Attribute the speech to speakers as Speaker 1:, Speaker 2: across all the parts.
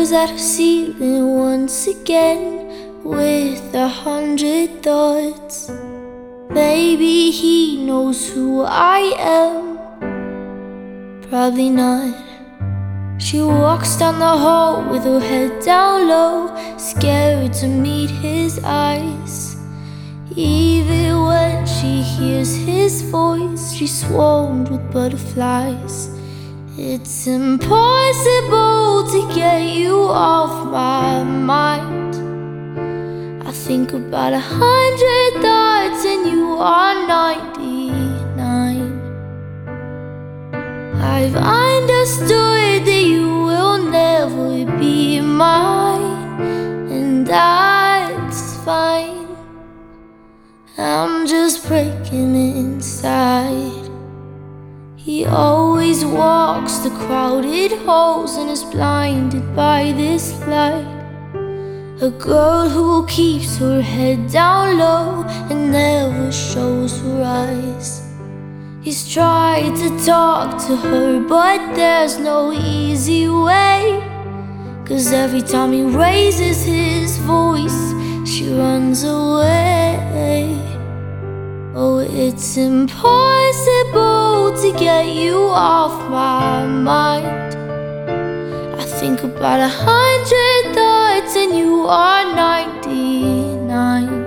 Speaker 1: stares at the ceiling once again with 100 thoughts. Maybe he knows who I am, probably not. She walks down the hall with her head down low, scared to meet his eyes. Even when she hears his voice, she's swarmed with butterflies. It's impossible to get you off my mind. I think about 100 thoughts and you are 99. I've understood that you will never be mine, and that's fine. I'm just breaking inside. He always walks the crowded halls and is blinded by this light. A girl who keeps her head down low and never shows her eyes. He's tried to talk to her, but there's no easy way. 'Cause every time he raises his voice, she runs away. Oh, it's impossible to get you off my mind. I think about 100 thoughts and you are 99.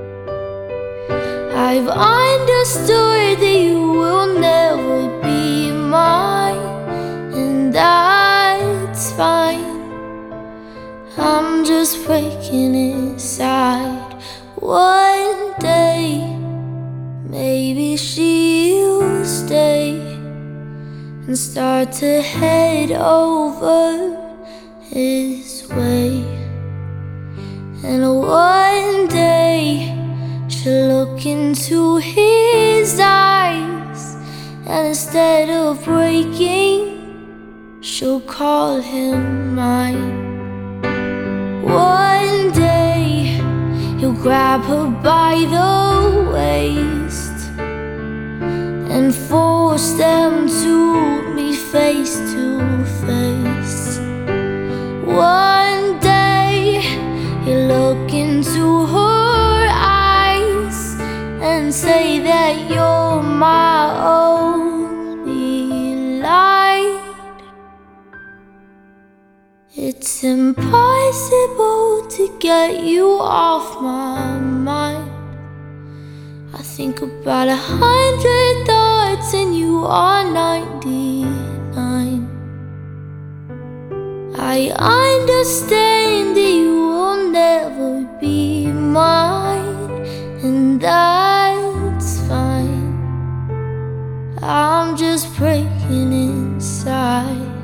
Speaker 1: I've understood that you will never be mine, and that's fine. I'm just breaking inside. One day maybe she'll stay and start to head over his way. And one day she'll look into his eyes, and instead of breaking, she'll call him mine. One day he'll grab her by the waist and force them to meet face to face. One day he'll look into her eyes and say that you're my only light. It's impossible to get you off my mind. I think about 100 thoughts and you are 99. I understand that you will never be mine, and that's fine. I'm just breaking inside.